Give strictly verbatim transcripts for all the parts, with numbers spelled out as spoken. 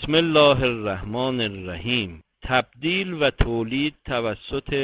بسم الله الرحمن الرحیم. تبدیل و تولید توسط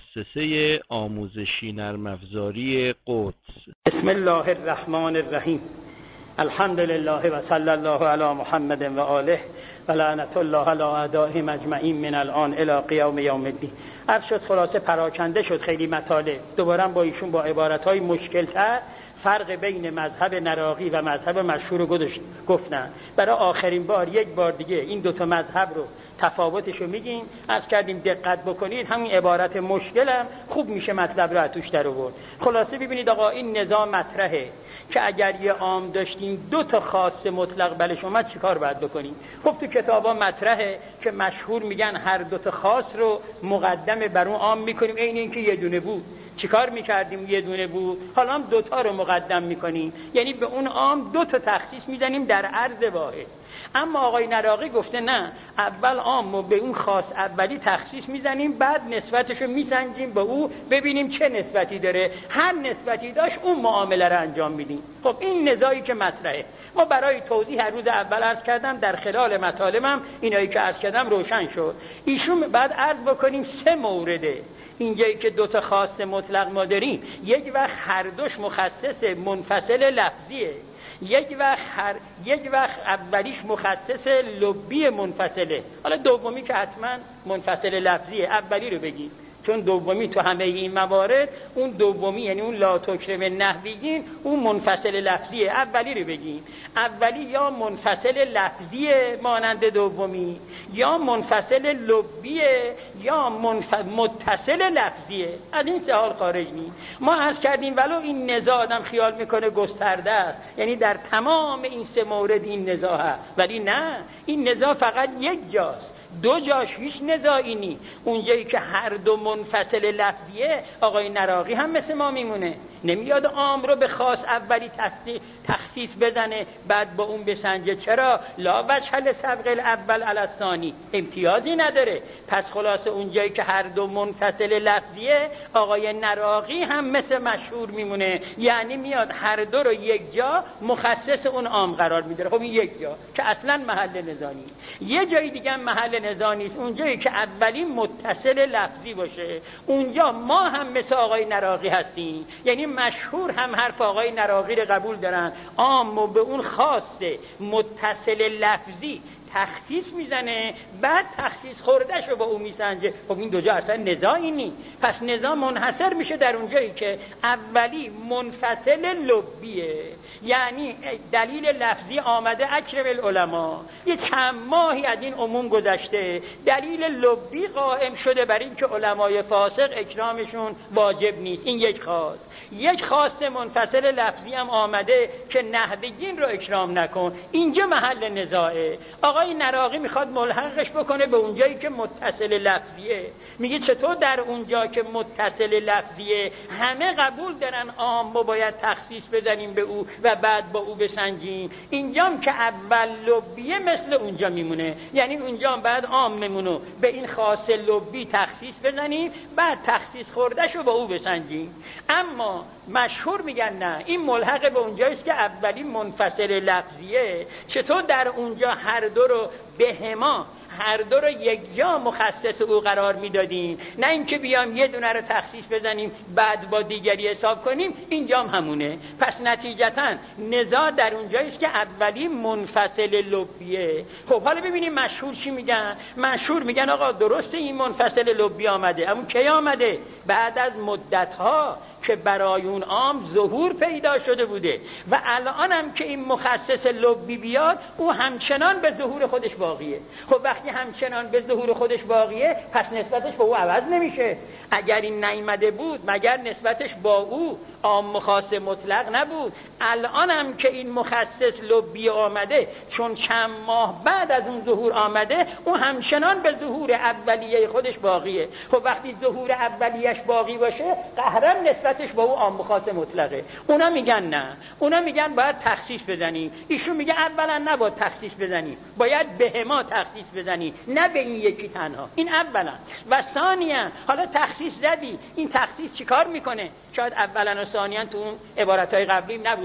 مؤسسه آموزشی نرم افزاری قدس. بسم الله الرحمن الرحیم. الحمد لله و صلی الله علی محمد و آله و لعنت الله علی اعدائهم اجمعین من الان الی قیام یوم الدین. عرض شد خلاصه پراکنده شد خیلی مطالب. دوباره با ایشون با عبارت‌های مشکل‌تر فرق بین مذهب نراقی و مذهب مشهور رو گفتن. برای آخرین بار یک بار دیگه این دوتا مذهب رو تفاوتش رو میگیم. از کردیم دقت بکنید، همین عبارت مشکلم خوب میشه مطلب رو اتوش در آورد. خلاصه ببینید آقا، این نظام مطرحه که اگر یه عام داشتیم دو تا خاص مطلق بلش اومد چیکار باید بکنیم؟ خب تو کتابا مطرحه که مشهور میگن هر دو تا خاص رو مقدم بر اون عام میکنیم، عین اینکه یه دونه بود. چیکار میکردیم؟ یه دونه بود، حالا هم دو تا رو مقدم میکنیم، یعنی به اون عام دو تا تخصیص میزنیم در عرض واحد. اما آقای نراقی گفته نه، اول عام و به اون خاص اولی تخصیص میزنیم، بعد نسبتش رو میسنجیم به او ببینیم چه نسبتی داره، هر نسبتی داشت اون معامله رو انجام میدیم. خب این نزاعی که مطرحه، ما برای توضیح هر روز اول عرض کردم، در خلال مطالبم اینایی که عرض کردم روشن شد. ایشون بعد عرض بکنیم سه مورده اینجایی که دو تا خاص مطلق ما داریم. یک وقت هر دوش مخصص منفصل لفظیه، یک وقت هر یک وقت اولیش مخصص لبی منفصله. حالا دومی که حتما منفصل لفظیه، اولی رو بگیم، چون دومی تو همه این موارد اون دومی یعنی اون لا تکرم نحویین اون منفصل لفظیه. اولی رو بگیم، اولی یا منفصل لفظیه مانند دومی، یا منفصل لبیه، یا منف... متصل لفظیه. از این سه حال خارج نیم. ما عرض کردیم ولو این نزاع آدم خیال میکنه گسترده است، یعنی در تمام این سه مورد این نزاع هست، ولی نه، این نزاع فقط یک جاست، دو جاش هیچ نزاعی نی. اونجایی که هر دو منفصل لفظیه آقای نراقی هم مثل ما میمونه، نمیاد عام رو به خاص اولی تخصیص بزنه بعد با اون بسنجه. چرا؟ لا وجه لسبق الاول علی الثانی، امتیازی نداره. پس خلاصه اونجایی که هر دو منفصل لفظیه آقای نراقی هم مثل مشهور میمونه، یعنی میاد هر دو رو یک جا مخصص اون عام قرار میده. خب این یک جا که اصلا محل نزاع نیست. یه جای دیگه محل نزاع نیست، اونجایی که اولی متصل لفظی باشه، اونجا ما هم مثل آقای نراقی هستیم، یعنی مشهور هم حرف آقای نراقی رو قبول دارن، عام و به اون خاصه متصل لفظی تخصیص میزنه، بعد تخصیص خوردهشو با اون میسنجه. خب این دو جا اصلا نزاعی نی. پس نزاع منحصر میشه در اونجایی که اولی منفصل لبیه، یعنی دلیل لفظی آمده اکرم العلماء، یه چند ماهی از این عموم گذشته، دلیل لبی قائم شده بر این که علمای فاسق اکرامشون واجب نیست. این یک خاص. یک خاص منفصل لفظی هم آمده که نحویین رو اکرام نکن. اینجا محل نزاعه. آقای نراقی میخواد ملحقش بکنه به اونجایی که متصل لفظیه. میگه چطور در اونجا که متصل لفظیه همه قبول دارن عام و باید تخصیص بزنیم به او و بعد با او بسنجیم، اینجام که اول لبیه مثل اونجا میمونه، یعنی اونجا بعد عام میمونه به این خاص لبی تخصیص بزنیم، بعد تخصیص خوردهشو با او بسنجیم. اما مشهور میگن نه، این ملحق به اونجاییست که اولی منفصل لفظیه. چطور در اونجا هر دو رو به هما هر دو رو یک جا مخصص او قرار میدادیم، نه اینکه بیام یه دونه رو تخصیص بزنیم بعد با دیگری حساب کنیم. اینجا هم همونه. پس نتیجتا نزاع در اونجاییست که اولی منفصل لبیه. خب حالا ببینیم مشهور چی میگن. مشهور میگن آقا درسته این منفصل لبی آمده، اما کی آمده؟ بعد از مدت‌ها که برای اون عام ظهور پیدا شده بوده و الان هم که این مخصص لبی بیاد او همچنان به ظهور خودش باقیه. خب وقتی همچنان به ظهور خودش باقیه پس نسبتش با او عوض نمیشه. اگر این نیامده بود مگر نسبتش با او عام و خاص مطلق نبود؟ الان هم که این مخصص لبی آمده، چون چند ماه بعد از اون ظهور آمده، او همچنان به ظهور اولیه خودش باقیه. خب وقتی ظهور اولیش باقی باشه قهرن نسبتش با او عام و خاص مطلقه. اونا میگن نه، اونا میگن باید تخصیص بزنیم. ایشون میگه اولا نباید تخصیص بزنیم، باید به هما تخصیص بزنی، نه به این یکی تنها. این اولا. و ثانیا حالا تخصیص زدی، این تخصیص چیکار میکنه؟ شاید اولا و ثانیا تو اون عبارتهای قبلی نبود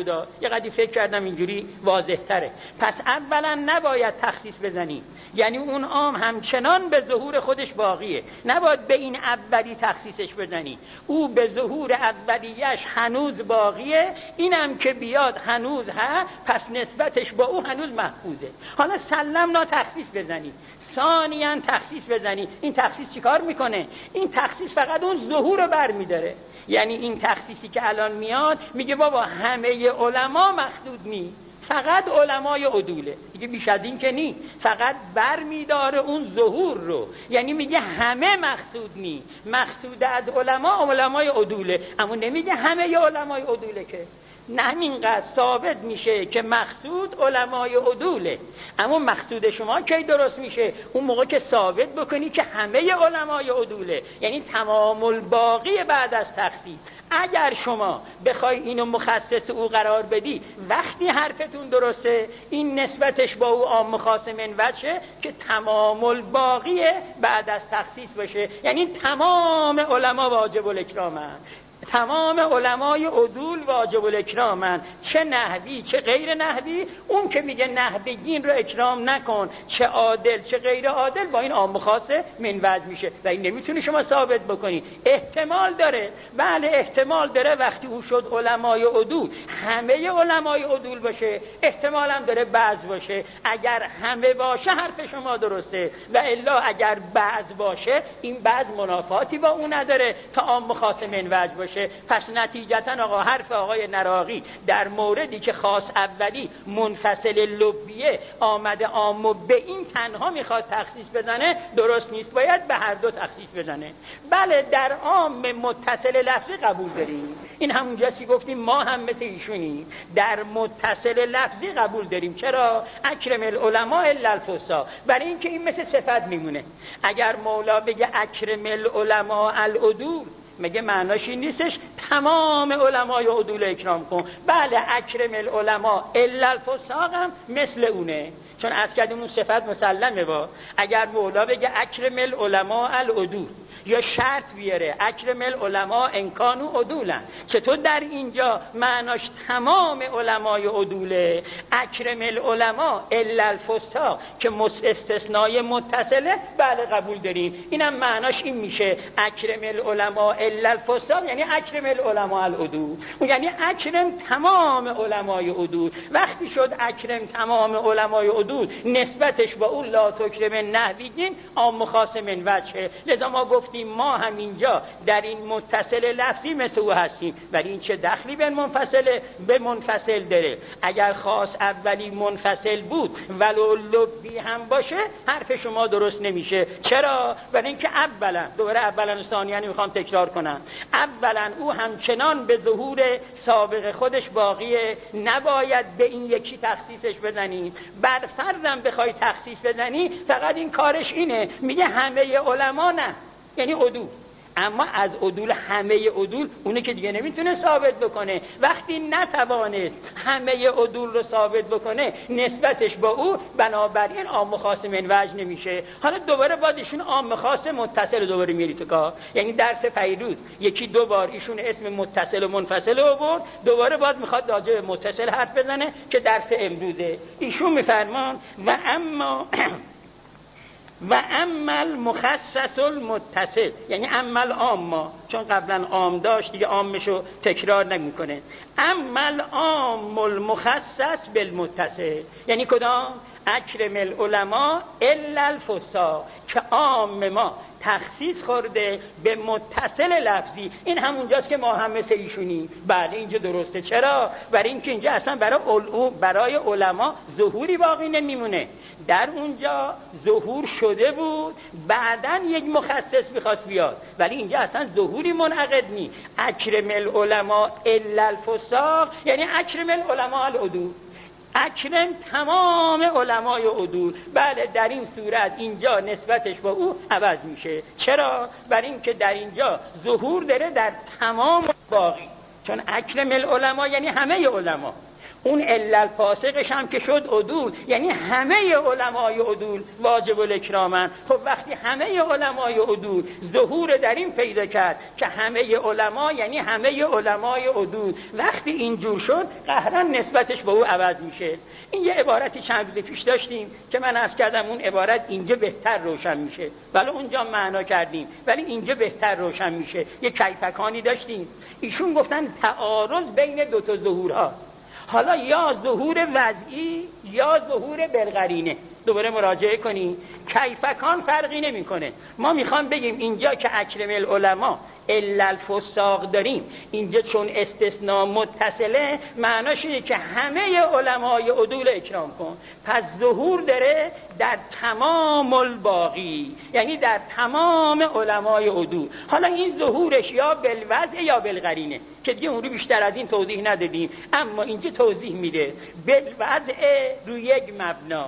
نبودا، یه قدری فکر کردم اینجوری واضح تره. پس اولا نباید تخصیص بزنی، یعنی اون عام همچنان به ظهور خودش باقیه، نباید به این اولی تخصیصش بزنی، او به ظهور اولیش هنوز باقیه، اینم که بیاد هنوز ها، پس نسبتش با او هنوز محفوظه. حالا سلمنا تخصیص بزنی، ثانیاً تخصیص بزنی، این تخصیص چیکار میکنه؟ این تخصیص فقط اون ظهور رو برمیداره. یعنی این تخصیصی که الان میاد میگه بابا همه علما مخدود نی، فقط علمای عدوله، دیگه بیش از این که نی، فقط برمیداره اون ظهور رو. یعنی میگه همه مقصود نی، مقصود از علما علمای عدوله، اما نمیگه همه علمای عدوله، که نه همینقدر ثابت میشه که مقصود علمای عدوله. اما مقصود شما کی درست میشه؟ اون موقع که ثابت بکنی که همه علمای عدوله، یعنی تمام الباقی بعد از تخصیص. اگر شما بخوای اینو مخصص او قرار بدی، وقتی حرفتون درسته، این نسبتش با او عام خاص من وجه که تمام الباقی بعد از تخصیص باشه، یعنی تمام علما واجب الاکرامن، تمام علمای عدول واجب الاکرامن، چه نحوی چه غیر نحوی. اون که میگه نحویین رو اکرام نکن، چه عادل چه غیر عادل، با این عام خاص من وجه میشه و این نمیتونی شما ثابت بکنی. احتمال داره، بله احتمال داره وقتی او شد علمای عدول همه علمای عدول باشه، احتمال هم داره بعض باشه. اگر همه باشه حرف شما درسته، و الا اگر بعض باشه این بعض منافاتی با اون نداره تا عام خاص من وجه باشه. پس نتیجتا آقا حرف آقای نراقی در موردی که خاص اولی منفصل لبیه آمده عامو به این تنها میخواد تخصیص بزنه، درست نیست، باید به هر دو تخصیص بزنه. بله در عام متصل لفظی قبول داریم، این همونجا چی گفتیم، ما هم مثل ایشونیم، در متصل لفظی قبول داریم. چرا؟ اکرم العلماء الا الفصاح، برای اینکه این مثل صفت میمونه. اگر مولا بگه اکرم العلماء العدول، مگه معناش این نیستش تمام علمای عدول اکرام کن؟ بله اکرم العلماء الا الفساق هم مثل اونه، چون از کردیم اون صفت مسلمه. با اگر مولا بگه اکرم العلماء العدول، یا شرط بیاره اکرم العلماء انکانو عدولن، چطور در اینجا معناش تمام علمای عدوله؟ اکرم العلماء الا الفساق که استثنای متصله، بله قبول داریم، اینم معناش این میشه اکرم العلماء الا الفساق، یعنی اکرم العلماء العدول، یعنی اکرم تمام علمای عدول. وقتی شد اکرم تمام علمای عدول، نسبتش با اون لا تکرم نحویین عام خاص من وجه. لذا ما گفت ما هم اینجا در این متصل لفظی مثل او هستیم، ولی این چه دخلی به منفصل به منفصل داره؟ اگر خاص اولی منفصل بود ولو لبی هم باشه حرف شما درست نمیشه. چرا؟ برای اینکه اولا، دوباره اولا و ثانیا میخوام تکرار کنم، اولا او همچنان به ظهور سابق خودش باقیه، نباید به این یکی تخصیصش بزنی. بر فرضم بخوای تخصیص بزنی فقط این کارش اینه، میگه همه علما نه، یعنی عدول، اما از عدول همه عدول اونه که دیگه نمیتونه ثابت بکنه. وقتی نتوانست همه عدول رو ثابت بکنه، نسبتش با او بنابراین عام خاص من وجه نمیشه. حالا دوباره باز ایشون عام خاص متصل دوباره میری تو کار، یعنی درس پیروز یکی دو بار ایشون اسم متصل و منفصل رو برد، دوباره باز میخواد راجع به متصل حرف بزنه که درس امروزه. ایشون میفرمان و اما و اما المخصص المتصل، یعنی اما العام، چون قبلا عام داشت دیگه عامشو تکرار نمیکنه. اما العام المخصص بالمتصل، یعنی کدام؟ اکرم العلماء الا الفساق، که عام ما تخصیص خورده به متصل لفظی. این همونجاست که ما هم مثل ایشونیم. بله اینجا درسته. چرا؟ برای اینکه اینجا اصلا برای برای علما ظهوری باقی نمیمونه. در اونجا ظهور شده بود، بعدن یک مخصص میخواست بیاد، ولی اینجا اصلا ظهوری منعقد نی. اکرم العلماء الا الفساق، یعنی اکرم العلماء العدول، اکرم تمام علمای عدول. بله در این صورت اینجا نسبتش با او عوض میشه. چرا؟ برای اینکه در اینجا ظهور داره در تمام باقی، چون اکرم العلماء یعنی همه علما، اون علل فاسقش هم که شد عدول، یعنی همه علمای عدول واجب الاکرامن. خب وقتی همه علمای عدول ظهور در این پیدا کرد که همه علما یعنی همه علمای عدول، وقتی اینجور شد قهرن نسبتش به او عوض میشه. این یه عبارتی چند روز پیش داشتیم که من عرض کردم اون عبارت اینجا بهتر روشن میشه، ولی اونجا معنا کردیم ولی اینجا بهتر روشن میشه. یه کیفکانی داشتیم، ایشون گفتن تعارض بین دو تا ظهورها، حالا یا ظهور وضعی یا ظهور بالقرینه. دوباره مراجعه کنی، کیفکان فرقی نمیکنه. ما میخوام بگیم اینجا که اکرم العلماء الا الفساق داریم، اینجا چون استثناء متصله معناش اینه که همه علمای عدول اکرام کن. پس ظهور داره در تمام الباقی، یعنی در تمام علمای عدول. حالا این ظهورش یا بالوضع یا بالقرینه که دیگه اون رو بیشتر از این توضیح ندادیم، اما اینجا توضیح میده. بالوضع روی یک مبنا،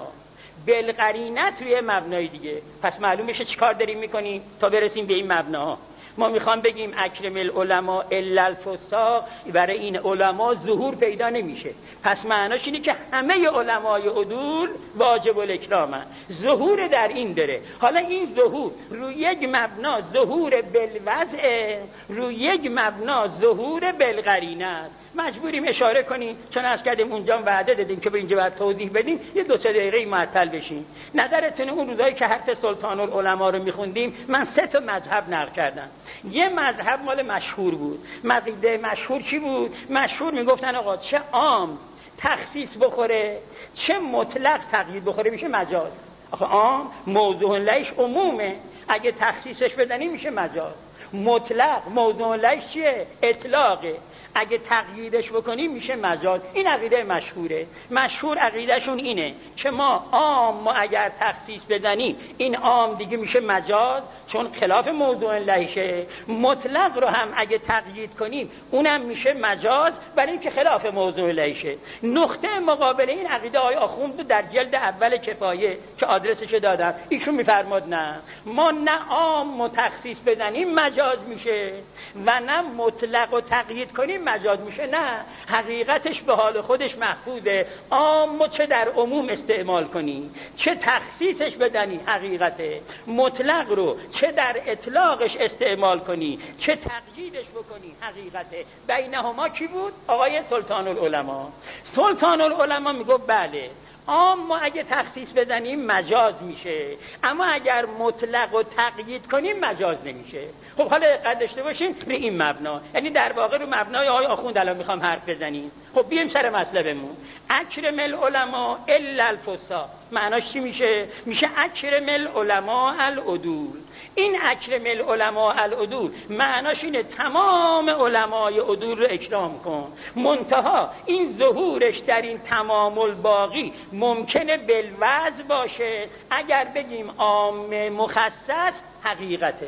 بالقرینه روی مبنای دیگه. پس معلوم میشه چیکار داریم میکنیم تا برسیم به این مبناها. ما میخوام بگیم اکرم العلماء الا الفساق، برای این علما ظهور پیدا نمیشه. پس معناش اینه که همه علمای عدول واجب الاکرامن، ظهور در این داره. حالا این ظهور روی یک مبنا ظهور بالوضع، روی یک مبنا ظهور بالقرینه. مجبوریم اشاره کنیم چون از کردیم اونجا وعده دادیم که به اینجا باید توضیح بدیم، یه دو سه دقیقه معطل بشیم. نظرتونه اون روزایی که حرف سلطان العلماء رو میخوندیم من سه تا مذهب نقل کردم. یه مذهب مال مشهور بود. مذهب مشهور چی بود؟ مشهور میگفتن آقا چه عام تخصیص بخوره چه مطلق تقیید بخوره میشه مجاز. آخه عام موضوع لهش عمومه، اگه تخصیصش بدنی میشه مجاز. مطلق موضوع لهش چیه؟ اطلاقه، اگه تقییدش بکنیم میشه مجاز. این عقیده مشهوره. مشهور عقیدهشون اینه که ما عام ما اگر تخصیص بدنیم این عام دیگه میشه مجاز چون خلاف موضوع لهشه. مطلق رو هم اگه تقیید کنیم اونم میشه مجاز برای اینکه خلاف موضوع لهشه. نقطه مقابل این عقیده آقای آخوند در جلد اول کفایه که آدرسش دادم، ایشون میفرماد نه، ما نه عام متخصیص بدنیم مجاز میشه و نه مطلق و تقیید کنیم مجاز میشه. نه، حقیقتش به حال خودش محفوظه. عام چه در عموم استعمال کنی چه تخصیصش بدنی حقیقته، مطلق رو چه در اطلاقش استعمال کنی چه تقییدش بکنی حقیقته. بینهما کی بود؟ آقای سلطان العلماء. سلطان العلماء میگه بله عام ما اگه تخصیص بدنیم مجاز میشه، اما اگر مطلق و تقیید کنیم مجاز نمیشه. خب حالا دقت داشته باشین به این مبنا، یعنی در واقع رو مبنای آقای آخوند الان میخوام حرف بزنیم. خب بیایم سر مطلبمون. اکرم العلماء الا الفساق معناش چی میشه؟ میشه اکرم العلماء العدول. این اکرم العلماء العدول معناش اینه تمام علمای عدول رو اکرام کن. منتها این ظهورش در این تمام الباقی ممکنه بالوضع باشه، اگر بگیم عام مخصص حقیقته،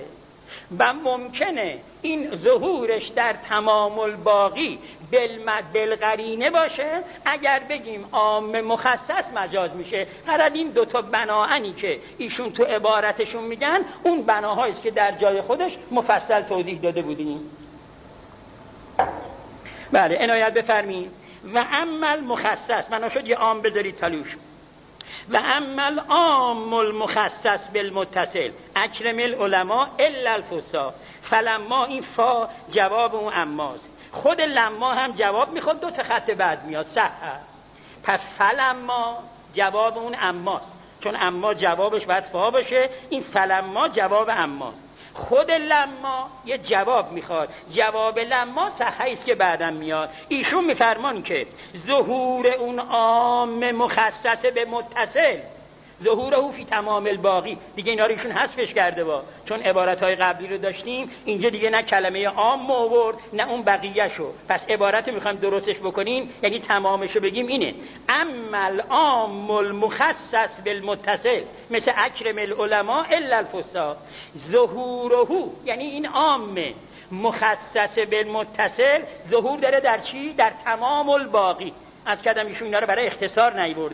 و ممکنه این ظهورش در تمام الباقی بالمد بالقرینه باشه، اگر بگیم عام مخصص مجاز میشه. قرار این دوتا بناهانی که ایشون تو عبارتشون میگن اون بناهاییست که در جای خودش مفصل توضیح داده بودیم. بله عنایت بفرمایید. و عمل مخصص بنا شد یه عام بذارید تلوش. و عمل عام المخصص بالمتصل اکرم العلماء الا الفساق. فلما این فا جواب اون اماست، خود لما هم جواب میخواد، دو تا خط بعد میاد صح. پس فلما جواب اون اماست، چون اما جوابش باید فا باشه، این فلما جواب اماست. خود لما یه جواب میخواد، جواب لما صحیح است که بعدم میاد. ایشون میفرمان که ظهور اون عام مخصص به متصل ظهوره فی تمام الباقی، دیگه اینا رو ایشون حذفش کرده با، چون عبارتهای قبلی رو داشتیم اینجا دیگه نه کلمه عام آورد نه اون بقیه شو. پس عبارت میخوایم درستش بکنیم یعنی تمامشو بگیم اینه اما العام المخصص بالمتصل مثل اکرم العلماء الا الفساق. ظهوره یعنی این عام مخصص بالمتصل ظهور داره در چی؟ در تمام الباقی. از کدام ایشون اینا رو برای اختصار نیورده،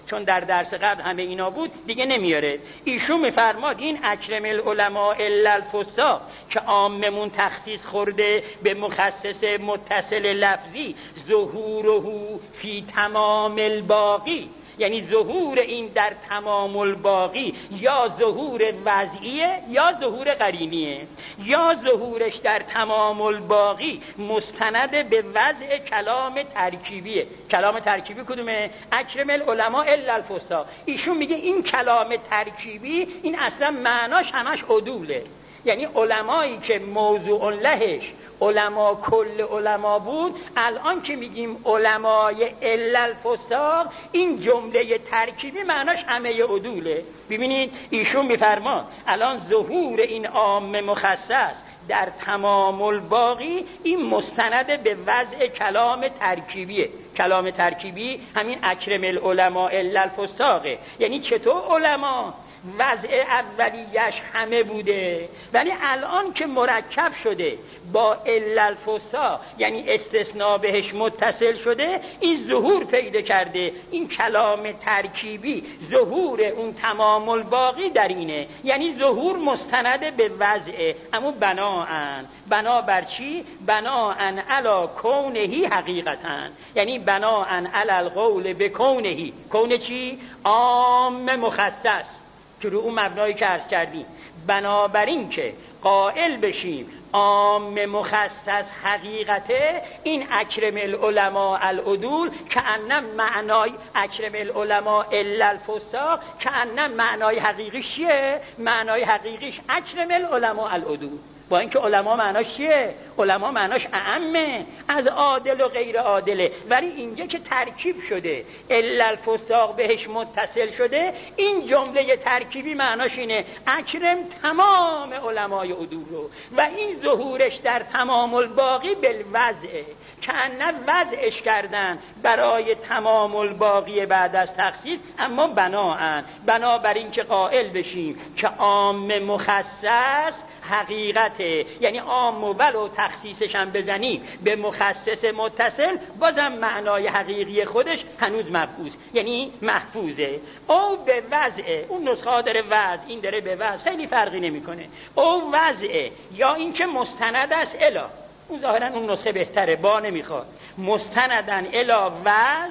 چون در درس قبل همه اینا بود دیگه نمیاره. ایشون میفرماد این اکرم العلماء الا الفساق که عاممون تخصیص خورده به مخصص متصل لفظی، ظهوره فی تمام الباقی، یعنی ظهور این در تمام الباقی یا ظهور وضعیه یا ظهور قرینیه، یا ظهورش در تمام الباقی مستند به وضع کلام ترکیبیه. کلام ترکیبی کدومه؟ اکرم العلماء الا الفساق. ایشون میگه این کلام ترکیبی این اصلا معناش همش عدوله، یعنی علمایی که موضوع لهش علما کل علما بود، الان که میگیم علمای الا الفساق این جمله ترکیبی معناش همه عدوله. ببینید ایشون میفرمان الان ظهور این عام مخصص در تمام الباقی این مستند به وضع کلام ترکیبیه. کلام ترکیبی همین اکرم العلماء الا الفساقه. یعنی چطور علما وضع اولیش همه بوده ولی الان که مرکب شده با الا الفساق یعنی استثناء بهش متصل شده این ظهور پیدا کرده. این کلام ترکیبی ظهور اون تمام الباقی در اینه، یعنی ظهور مستند به وضعه. اما بناءن بنا بر چی؟ بناءن علی کونهی حقیقتاً، یعنی بناءن علی القول بکونهی. کون چی؟ عام مخصص که رو اون مبنایی که عرض کردیم. بنابراین که قائل بشیم عام مخصص حقیقته، این اکرم العلماء العدول که انم معنای اکرم العلماء الا الفساق که انم معنای حقیقیش چیه؟ معنای حقیقیش اکرم العلماء العدول. با اینکه علما معناش چیه؟ علما معناش اعمه از عادل و غیر عادله، ولی اینجا که ترکیب شده الا الفساق بهش متصل شده این جمله ترکیبی معناش اینه اکرم تمام علمای عدول رو، و این ظهورش در تمام الباقی بالوضعه که انه وضعش کردن برای تمام الباقی بعد از تخصیص. اما بناءن بنابراین که قائل بشیم که عام مخصص حقیقته، یعنی عام ولو تخصیصش هم بزنیم به مخصص متصل بازم معنای حقیقی خودش هنوز مبعوث، یعنی محفوظه. او به وضعه، اون نسخه داره وضع، این داره به وضع، خیلی فرقی نمیکنه. او وضعه یا اینکه مستند است الی، اون ظاهرا اون نسخه بهتره، با نمیخواد. مستندن الی وضع،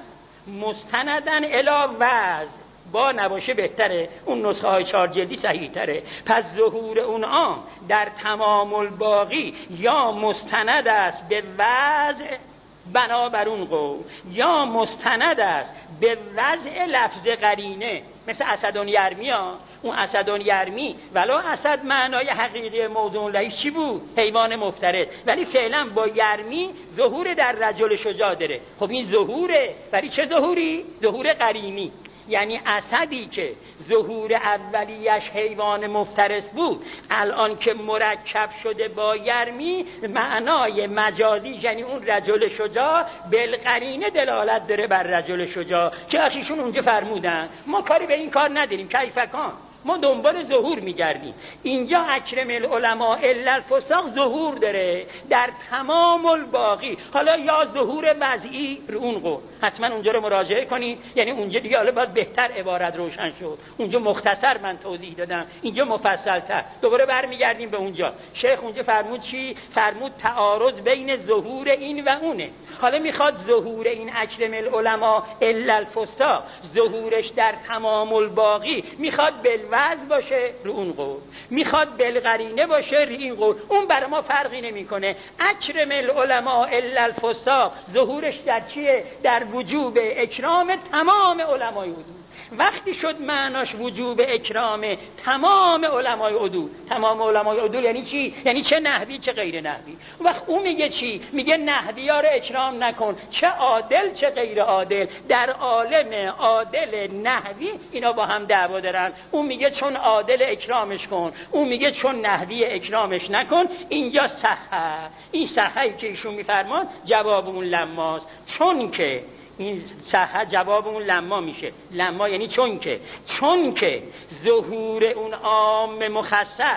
مستندن الی وضع با نباشه بهتره، اون نسخه های چهار جلدی صحیح تره. پس ظهور اون عام در تمام الباقی یا مستند است به وضع بنابر اون قول، یا مستند است به وضع لفظ قرینه، مثل اسدون یرمی ها. اون اسدون یرمی ولو اسد معنای حقیقی موضوع لهش چی بود؟ حیوان مفترس، ولی فعلا با یرمی ظهور در رجل شجاع داره. خب این ظهوره، ولی چه ظهوری؟ ظهور قرینی. یعنی اسدی که ظهور اولیش حیوان مفترس بود الان که مرکب شده با یرمی معنای مجازی یعنی اون رجل شجاع بالقرینه دلالت داره بر رجل شجاع که اخیشون اونجا فرمودن ما کاری به این کار نداریم، کیفکان ما دنبال ظهور میگردیم. اینجا اکرم العلماء الا الفساق ظهور داره در تمام الباقی. حالا یا ظهور وضعی رو اون قول حتما اونجا رو مراجعه کنید، یعنی اونجا دیگه حالا باید بهتر عبارت روشن شد. اونجا مختصر من توضیح دادم، اینجا مفصل‌تر. دوباره برمیگردیم به اونجا. شیخ اونجا فرمود چی؟ فرمود تعارض بین ظهور این و اونه. حالا میخواد ظهور این اکرم العلماء الا الفساق ظهورش در تمام الباقی میخواد بالوضع باشه رو اون قول، میخواد بالقرینه باشه رو این قول. اون برای ما فرقی نمیکنه. اکرم العلماء الا الفساق ظهورش در چیه؟ در وجوب اکرام تمام علمای عدول. وقتی شد معناش وجوب اکرام تمام علمای عدول، تمام علمای عدول یعنی چی؟ یعنی چه نحوی چه غیر نحوی. وقت اون میگه چی؟ میگه نحوی ها رو اکرام نکن، چه عادل چه غیر عادل. در عالم عادل نحوی اینا با هم دعوا دارن. اون میگه چون عادل اکرامش کن، اون میگه چون نحوی اکرامش نکن. اینجا صحه، این صحهی که ایشون میفرمان جواب اون لماست، چون که این صحه جواب اون لما میشه. لما یعنی چون که چون که ظهور اون عام مخصص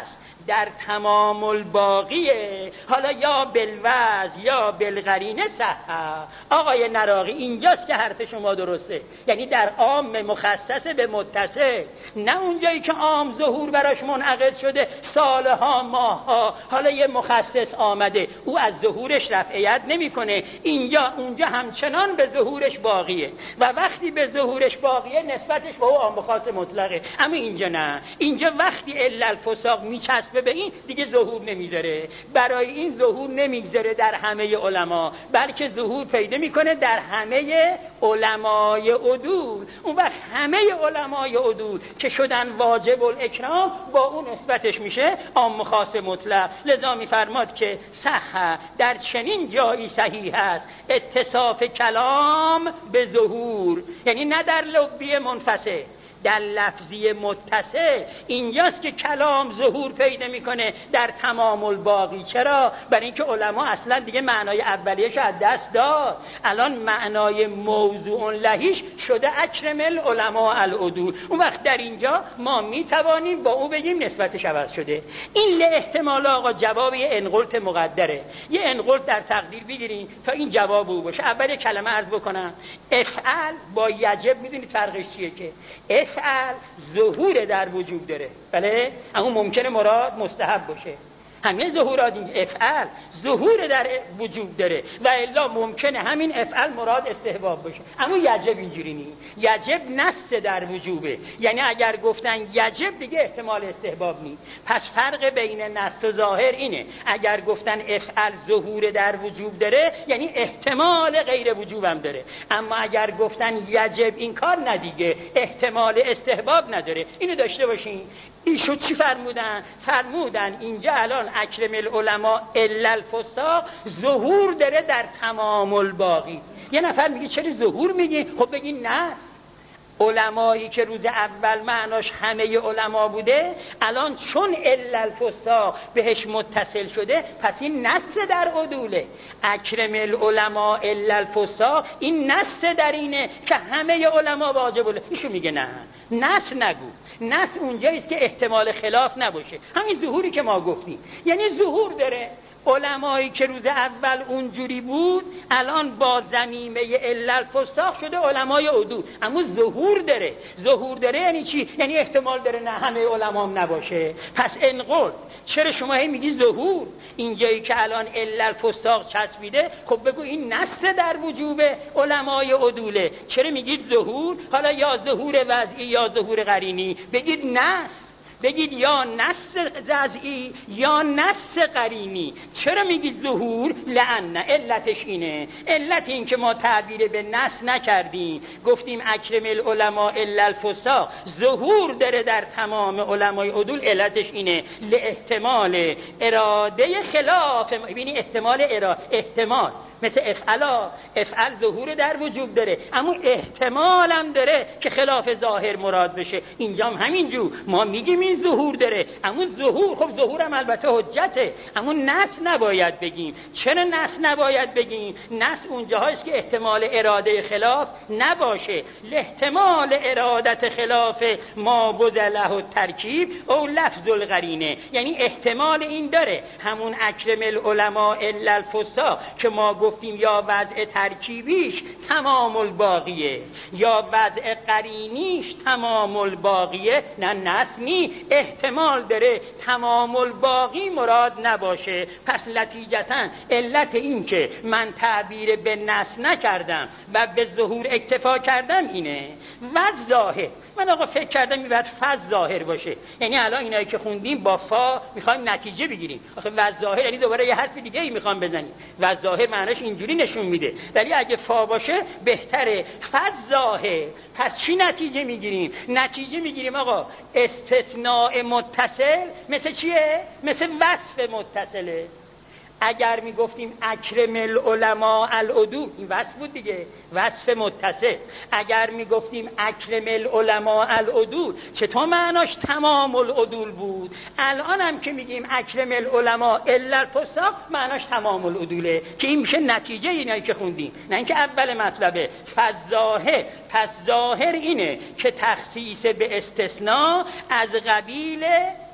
در تمام الباقیه، حالا یا بالوضع یا بالقرینه صح. آقای نراقی اینجاست که حرف شما درسته، یعنی در عام مخصص به متصل، نه اونجایی که عام ظهور براش منعقد شده سالها ماها، حالا یه مخصص آمده او از ظهورش رفعیت نمیکنه، اینجا اونجا همچنان به ظهورش باقیه و وقتی به ظهورش باقیه نسبتش به او عام خاص مطلقه. اما اینجا نه، اینجا وقتی الا الفساق میچسبه به این دیگه ظهور نمیذاره، برای این ظهور نمیذاره در همه علما، بلکه ظهور پیدا میکنه در همه علمای عدول. اون وقت همه علمای عدول که شدن واجب الاکرام با اون نسبتش میشه عام خاص مطلق. لذا میفرماد که صح در چنین جایی صحیح است اتصاف کلام به ظهور، یعنی نه در لفظی منفصل، در لفظی متصل اینجاست که کلام ظهور پیدا میکنه در تمام الباقی. چرا؟ برای اینکه علما اصلا دیگه معنای اولیه‌اش از دست داد، الان معنای موضوع لهیش شده اکرم العلماء العدول. اون وقت در اینجا ما میتوانیم با او بگیم نسبتش عوض شده. این له احتمال آقا جواب یه انقلت مقدره، یه انقلت در تقدیر بگیرین تا این جواب او باشه. اول کلمه عرض بکنم، افعل با یجب میدونید فرقش چیه؟ که افعل ظهور در وجود داره، بله، اما ممکنه مراد مستحب باشه. همه ظهورات این افعل ظهور در وجود داره و الا ممکنه همین افعل مراد استحباب باشه. اما یجب اینجوری نی، یجب نص در وجوبه، یعنی اگر گفتن یجب دیگه احتمال استحباب نی. پس فرق بین نص و ظاهر اینه، اگر گفتن افعل ظهور در وجوب داره یعنی احتمال غیر وجوب هم داره، اما اگر گفتن یجب این کار ندیگه احتمال استحباب نداره. اینو داشته باشین. ایشون چی فرمودن؟ فرمودن اینجا الان اکرم العلماء الا الفساق ظهور داره در تمام الباقی. یه نفر میگه چرا ظهور میگی؟ خب بگین نه، علمایی که روز اول معناش همه علما بوده الان چون الا الفساق بهش متصل شده پس این نص در عدوله. اکرم العلماء الا الفساق این نص در اینه که همه علما واجب ال... ایشو میگه نه، نص نگو، نص اونجاییست که احتمال خلاف نباشه. همین ظهوری که ما گفتیم، یعنی ظهور داره. علمایی که روز اول اونجوری بود الان با ضمیمه الا الفساق شده علمای عدول، اما ظهور داره. ظهور داره یعنی چی؟ یعنی احتمال داره نه همه علما هم نباشه. پس انقل چرا شما هی میگی ظهور؟ اینجایی که الان الا الفساق چسبیده، خب بگو این نص در وجوب علمای عدوله. چرا میگید ظهور؟ حالا یا ظهور وضعی یا ظهور قرینی، بگید نص، بگید یا نص وضعی یا نص قرینی. چرا میگید ظهور؟ لأن علتش اینه، علت این که ما تعبیر به نص نکردیم، گفتیم اکرم العلماء الا الفساق ظهور داره در تمام علمای عدول. علتش اینه لاحتمال اراده خلاف، ببینی احتمال اراده، احتمال مثل افعلا، افعل ظهور در وجود داره اما احتمال هم داره که خلاف ظاهر مراد بشه. اینجا هم همینجور ما میگیم این ظهور داره، اما ظهور خب ظهور هم البته حجته، اما نص نباید بگیم. چرا نص نباید بگیم؟ نص اونجاهاست که احتمال اراده خلاف نباشه. لاحتمال ارادت خلاف ما بذله و ترکیب او لفظ القرینه، یعنی احتمال این داره همون اکرم العلماء الا الفساق که ما گفتیم یا وضع ترکیبیش تمام الباقیه یا وضع قرینیش تمام الباقیه، نه نص نی، احتمال داره تمام الباقی مراد نباشه. پس نتیجتاً علت این که من تعبیر به نص نکردم و به ظهور اکتفا کردم اینه. و ظاهر من آقا فکر کردم میباید فز ظاهر باشه، یعنی الان اینایی که خوندیم با فا میخوایم نتیجه بگیریم. آخه و ظاهر یعنی دوباره یه حرف دیگه ای میخوام بزنیم. و ظاهر معناش اینجوری نشون میده، ولی اگه فا باشه بهتره. فز ظاهر، پس چی نتیجه میگیریم؟ نتیجه میگیریم آقا استثناء متصل مثل چیه؟ مثل وصف متصله. اگر میگفتیم اکرم العلماء العدول، این وصف بود دیگه، وصف متصل. اگر میگفتیم اکرم العلماء العدول چطور معناش تمام العدول بود؟ الان هم که میگیم اکرم العلماء الا الفساق معناش تمام العدوله، که این میشه نتیجه اینایی که خوندیم، نه اینکه اول مطلبه. پس ظاهر پس ظاهر اینه که تخصیص به استثناء از قبیل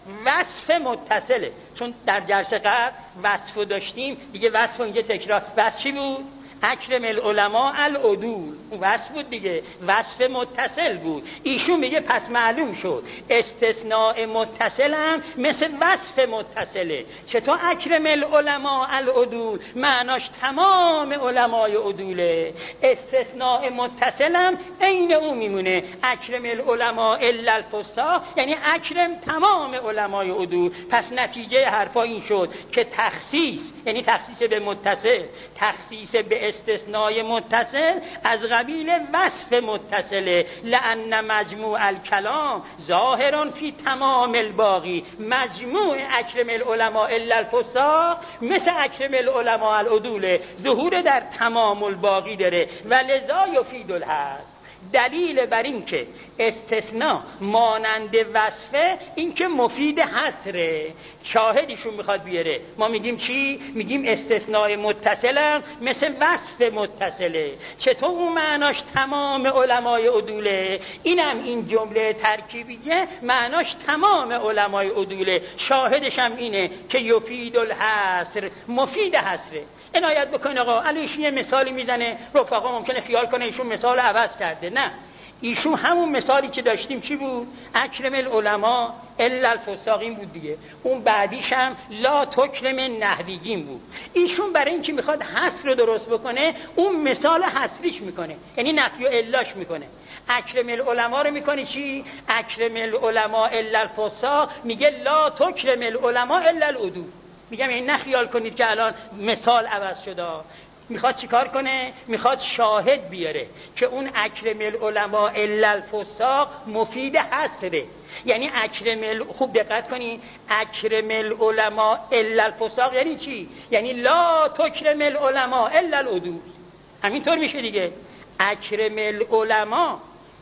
وصف متصله، چون در جلسه قبل وصف داشتیم دیگه، وصف اینجا تکرار. وصف چی بود؟ اکرم العلماء العدول، وصف بود دیگه، وصف متصل بود. ایشون میگه پس معلوم شد استثناء متصل هم مثل وصف متصله. چطور اکرم العلماء العدول؟ معناش تمام علمای عدوله. استثناء متصل هم عین اون میمونه، اکرم العلماء الا الفصاح، یعنی اکرم تمام علمای عدول. پس نتیجه حرفا این شد که تخصیص، یعنی تخصیص به متصل، تخصیص به استثناء متصل از قبیل وصف متصله. لأن مجموع الکلام ظاهران فی تمام الباقی، مجموع اکرم العلماء الا الفصاح مثل اکرم العلماء العدول، ظهور در تمام الباقی داره و لذا یفید الحصر. دلیل بر این که استثناء مانند وصفه این که مفید حصره. شاهدیشون میخواد بیاره، ما میگیم چی؟ میگیم استثناء متصلم مثل وصف متصله. چطور اون معناش تمام علمای عدوله؟ اینم این جمله ترکیبیه معناش تمام علمای عدوله. شاهدش هم اینه که یفید الحصر، مفید حصره. عنایت بکن آقا، علیش یه مثالی میزنه، رفقا ممکنه خیال کنه ایشون مثال عوض کرده. نه، ایشون همون مثالی که داشتیم چی بود؟ اکرم العلماء الا الفساقین بود دیگه. اون بعدیش هم لا تکرم نحویین بود. ایشون برای اینکه میخواد حصر رو درست بکنه اون مثال حصریش میکنه، یعنی نفی و الاش میکنه. اکرم العلماء رو میکنه چی؟ اکرم العلماء الا الفساق، میگه لا تکرم العلماء الا العدول. میگم این نه خیال کنید که الان مثال عوض شده. میخواد چیکار کنه؟ میخواد شاهد بیاره که اون اکرم العلماء الا الفساق مفید حصره. یعنی اکرم ال... خوب دقت کنید، اکرم العلماء الا الفساق یعنی چی؟ یعنی لا تکرم العلماء الا العدول. همینطور میشه دیگه. اکرم العلماء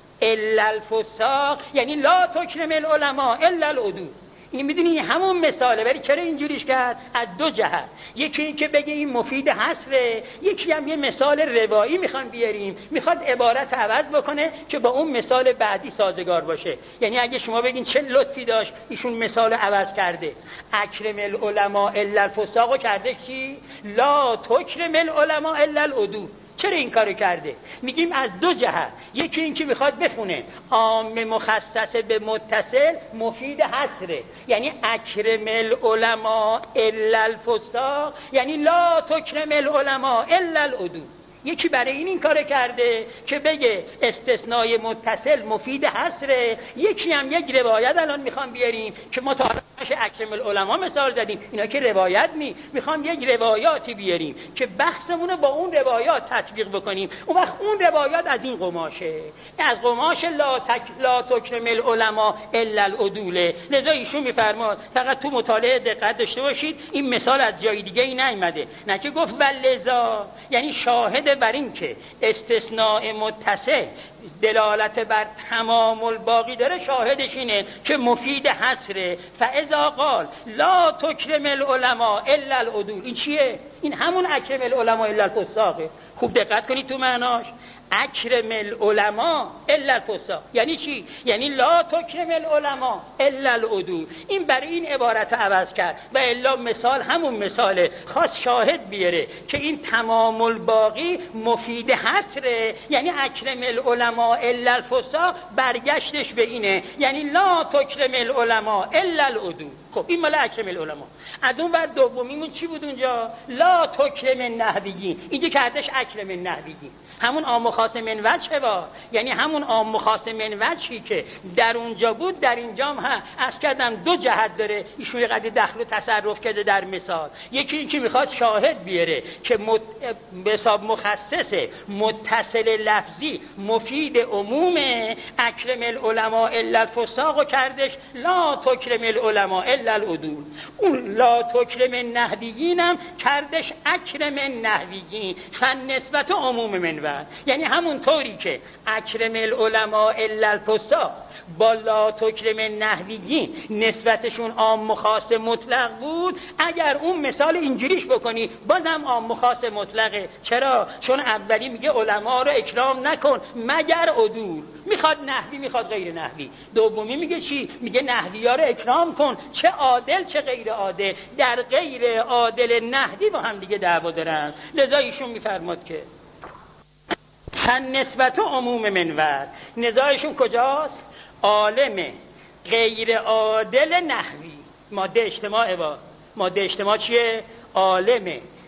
الا الفساق یعنی لا تکرم العلماء الا العدول. این میدونی همون مثاله، ولی چرا اینجوریش کرد؟ از دو جهت. یکی این که بگه این مفید حصره، یکی هم یه مثال روایی میخوان بیاریم، میخواد عبارت عوض بکنه که با اون مثال بعدی سازگار باشه. یعنی اگه شما بگین چه لطفی داشت ایشون مثال عوض کرده، اکرم العلماء الا الفساق کرده چی؟ لا تکرم العلماء الا العدول. چرا این کارو کرده؟ میگیم از دو جهت. یکی این که میخواد بخونه عام مخصص به متصل مفید حصره، یعنی اکرم العلماء الا الفساق یعنی لا تکرم العلماء الا العدول. یکی برای این این کار کرده که بگه استثناء متصل مفید حصره. یکی هم یک روایت الان میخوام بیاریم که مطالعه اکرم العلماء مثال زدیم، اینا که روایت نی، میخوام یک روایاتی بیاریم که بحثمون رو با اون روایات تطبیق بکنیم. اون وقت اون روایات از این قماشه، از قماش لا تک لا تکرم العلماء الا العدول. لذا ایشون میفرماد فقط تو مطالعه دقت داشته باشید، این مثال از جای دیگه ای نیامده، نه که گفت ولذا، یعنی شاهد بر این که استثناء متصل دلالت بر تمام الباقی داره، شاهدش اینه که مفید حصره. فاذا قال لا تکرم العلماء الا العدول، این چیه؟ این همون اکرم العلماء الا الفساقه. خوب دقت کنید تو معناش. اکرم العلماء الا الفساق یعنی چی؟ یعنی لا تکرم العلماء الا العدول. این برای این عبارت عوض کرد و الا مثال همون مثاله. خواست شاهد بیاره که این تمام الباقی مفید حصره، یعنی اکرم العلماء الا الفساق برگشتش به اینه، یعنی لا تکرم العلماء الا العدول. خب این مال اکرم العلماء. از اون بعد دومیمون چی بود اونجا؟ لا تکرم النحویین. اینجا کردش اکرم النحویین، همون عام خاص من وجه با، یعنی همون عام خاص من وجهی که در اونجا بود در اینجا هم ها. از کردم دو جهت داره، ایشون یه قدر دخل و تصرف کرده در مثال. یکی این که میخواد شاهد بیاره که مت... به حساب مخصص متصل لفظی مفید عموم، اکرم العلماء الا الفساق کردش لا تکرم العلماء الا العدول. اون لا تکرم النحویین هم کردش اکرم النحویین، فن نسبت عموم من وجه، یعنی یعنی همون طوری که اکرم العلماء الا الفصاح با لا تکرم نحویین نسبتشون عام و خاص مطلق بود، اگر اون مثال اینجوریش بکنی بازم عام و خاص مطلقه. چرا؟ چون اولی میگه علما رو اکرام نکن مگر عدول، میخواد نحوی میخواد غیر نحوی. دومی میگه چی؟ میگه نحوی ها رو اکرام کن، چه عادل چه غیر عادل. در غیر عادل نحوی با هم دیگه دعوا دارن. لذا ایشون میفرماد که چند نسبت و عموم منور، نزاعشون کجاست؟ عالم غیر عادل نحوی. ماده اجتماع با ماده اجتماع چیه؟ عالم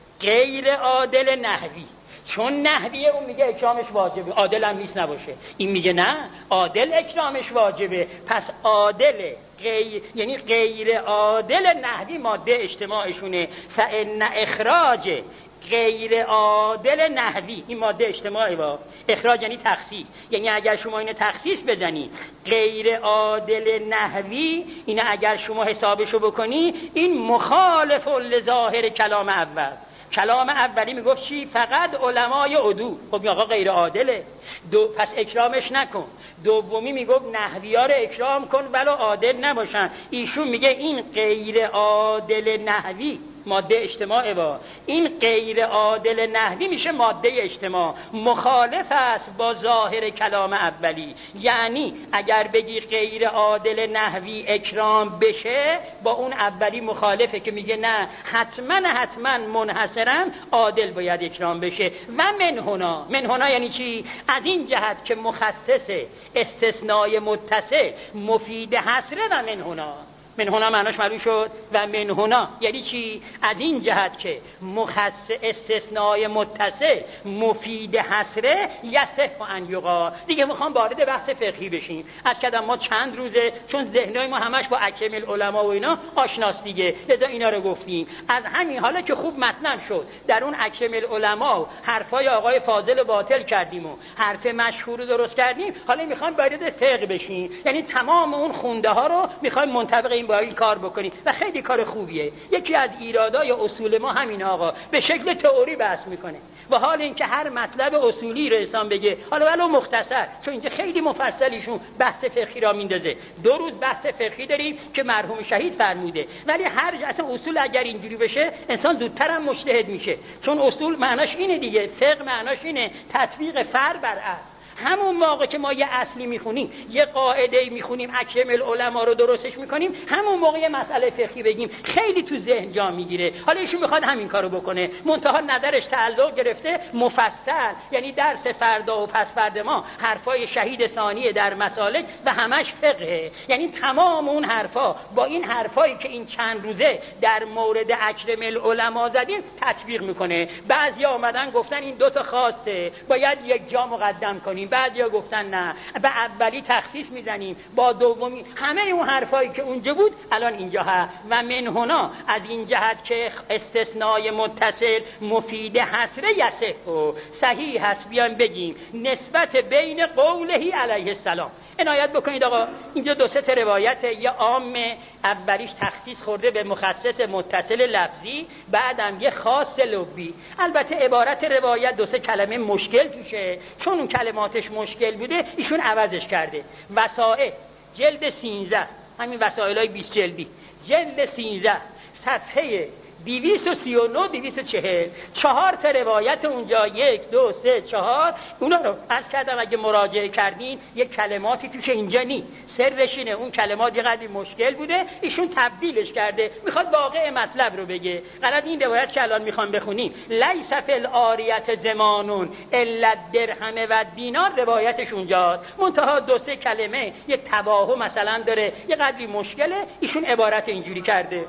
غیر عادل نحوی. چون نحویه اون میگه اکرامش واجبه، عادل هم نیست نباشه. این میگه نه، عادل اکرامش واجبه. پس عادل غیر یعنی غیر عادل نحوی ماده اجتماعشونه. فان اخراج غیر عادل نحوی، این ماده اجتماعی با اخراج یعنی تخصیص، یعنی اگر شما اینو تخصیص بزنی غیر عادل نحوی، اینو اگر شما حسابشو بکنی این مخالف لظاهر کلام اول. کلام اولی میگفت چی؟ فقط علمای عدول. خب این آقا غیر عادله، دو پس اکرامش نکن. دومی میگفت نحوی‌ها رو اکرام کن ولو عادل نباشن. ایشون میگه این غیر عادل نحوی ماده اجتماع با این غیر عادل نحوی میشه ماده اجتماع، مخالف است با ظاهر کلام اولی. یعنی اگر بگی غیر عادل نحوی اکرام بشه با اون اولی مخالفه که میگه نه حتما حتما منحصرا عادل باید اکرام بشه. و من هنا، من هنا یعنی چی؟ از این جهت که مخصص استثنای متصل مفید حصره. و من هنا، من هنا معناش معلوم شد. و من هنا یعنی چی؟ از این جهت که مخصص استثنای متصل مفید حصره یصح ان یقال. دیگه میخوام وارد بحث فقهی بشیم. از کدام ما چند روزه چون ذهنای ما همش با اکرم العلماء و اینا آشناست دیگه، لذا اینا رو گفتیم. از همین حالا که خوب مطلب شد در اون اکرم العلماء و حرفای آقای فاضل باطل کردیم و حرف مشهور رو درست کردیم، حالا میخوام وارد فقه بشیم. یعنی تمام اون خونده ها رو میخوایم منطبق این با این کار بکنیم و خیلی کار خوبیه. یکی از ایرادای اصول ما همین آقا به شکل تئوری بحث میکنه و حال اینکه هر مطلب اصولی رو انسان بگه، حالا ولو مختصر، چون اینجا خیلی مفصلیشون بحث فقهی را میندازه. دو روز بحث فقهی داریم که مرحوم شهید فرموده. ولی هر جهت اصول اگر اینجوری بشه انسان زودتر هم مجتهد میشه، چون اصول معناش اینه دیگه، فقه معناش اینه تطبیق فرع بر اصل. همون موقع که ما یه اصلی میخونیم، یه قاعده میخونیم، اکرم العلماء رو درستش میکنیم، همون موقع یه مسئله فقهی بگیم خیلی تو ذهن جا میگیره. حالا ایشون میخواد همین کارو بکنه، منتها نظرش تعلق گرفته مفصل، یعنی درس فردا و پس فردا ما حرفای شهید ثانی در مسالک و همش فقهه. یعنی تمام اون حرفا با این حرفایی که این چند روزه در مورد اکرم العلماء زدیم تطبیق میکنه. بعضیا اومدن گفتن این دوتا خاصه باید یک جا مقدم کنیم، بعضیا گفتن نه به اولی تخصیص میزنیم با دومی. همه اون حرفایی که اونجا بود الان اینجا هست. و من هنا از این جهت که استثنای متصل مفید حصره یصح و صحیح هست بیان بگیم نسبت بین قوله علیه السلام. عنایت بکنید آقا اینجا دو سه روایت، یه عام اولیش تخصیص خورده به مخصص متصل لفظی، بعدم یه خاص لفظی. البته عبارت روایت دو سه کلمه مشکل توشه، چون اون کلماتش مشکل بوده ایشون عوضش کرده. وسائل جلد سینزده، همین وسائلای بیست جلدی، جلد سینزده صفحه دویست و سی و نه دویست و چهل، چهار تا روایت اونجا، یک دو سه چهار، اونا رو عرض کردم اگه مراجعه کردین یک کلماتی توش اینجا نی. سرش اینه اون کلمات یه قدری مشکل بوده ایشون تبدیلش کرده، میخواد واقع مطلب رو بگه. غلط این روایت که الان میخوام بخونیم لیس فی العاریة زمانون الا الدرهم و دینار، روایتش اونجاست، منتها دو سه کلمه یک تباهو مثلا داره یه قدری مشکله، ایشون عبارت اینجوری کرده.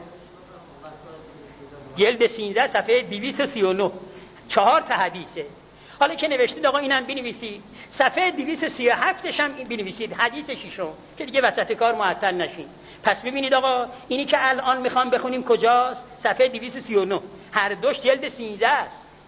جلد سینزده صفحه دویست و سی و نه، چهار تا حدیثه. حالا که نوشتید آقا اینم بنویسید، صفحه دویست و سی و هفتش هم این بنویسید، حدیث ششم، که دیگه وسط کار معطل نشین. پس ببینید آقا اینی که الان میخوام بخونیم کجاست؟ صفحه دویست و سی و نه، هر دوش جلد سینزده است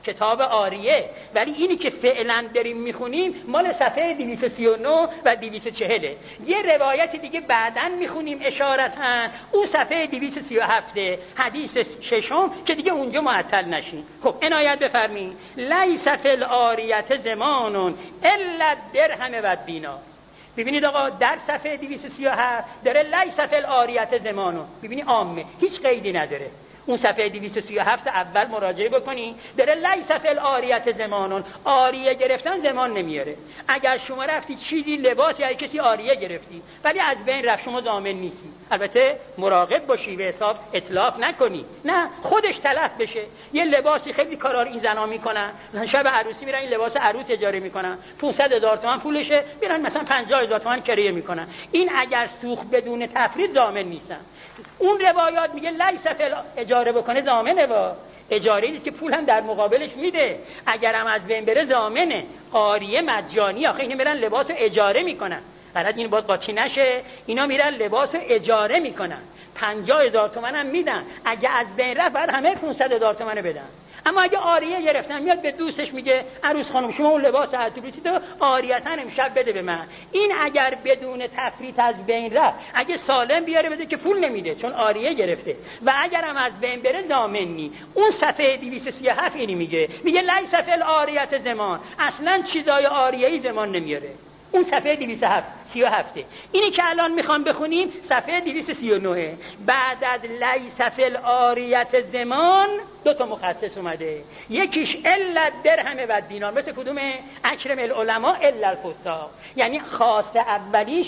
کتاب آریه، ولی اینی که فعلا داریم میخونیم مال صفحه دویست و سی و نه و دویست و چهل. یه روایت دیگه بعداً میخونیم اشارتاً، اون صفحه دویست و سی و هفت حدیث ششم که دیگه اونجا معطل نشین. خب عنایت بفرمایید. لیس فی العاریة زمان الا الدرهم و الدینار. ببینید آقا در صفحه دویست و سی و هفت داره لیس فی العاریة زمان، ببینید عامه، هیچ قیدی نداره. اون صفحه دویست و سی و هفت اول مراجعه بکنی، داره لیس فی العاریة زمان، عاریه گرفتن زمان نمیاره. اگر شما رفتی چیزی لباس یا کسی عاریه گرفتی ولی از بین رفت، شما ضامن نیستی. البته مراقب باشی به حساب اطلاق نکنی، نه خودش تلف بشه. یه لباسی خیلی کارا این زنا میکنن، مثلا شب عروسی میرن این لباس عروس اجاره میکنن، پانصد هزار تومان پولشه، میرن مثلا پنجاه هزار تومان کرایه میکنن. این اگر سوخت بدون تفرید ضامن نیستن. اون روایات میگه لیس فی اجاره بکنه ضامنه، با اجاره نیست که پول هم در مقابلش میده، اگر هم از بین بره ضامنه. عاریه مجانی، آخه اینا میرن لباس اجاره میکنن، غلط این باید قاطی نشه، اینا میرن لباس اجاره میکنن، پنجاه هزار تومان هم میدن، اگه از بین رفت بعد همه پانصد هزار تومان بدن. اما اگه عاریه گرفتن میاد به دوستش میگه عروس خانم شما اون لباس عروسی تو عاریتاً امشب بده به من. این اگر بدون تفریط از بین رفت، اگه سالم بیاره بده که پول نمیده چون عاریه گرفته، و اگر هم از بین بره ضامنی. اون صفحه دویست و سی و هفت اینی میگه، میگه لیس فی العاریة زمان، اصلا چیزای عاریه‌ای زمان نمیاره. اون صفحه دویست و سی و هفت. اینی که الان میخوام بخونیم صفحه دویست و سی و نه. بعد از لیس فی العاریة زمان دو تا مخصص اومده، یکیش الا الدرهم و الدینار، مثل کدومه؟ اکرم العلماء الا الفساق، یعنی خاص اولیش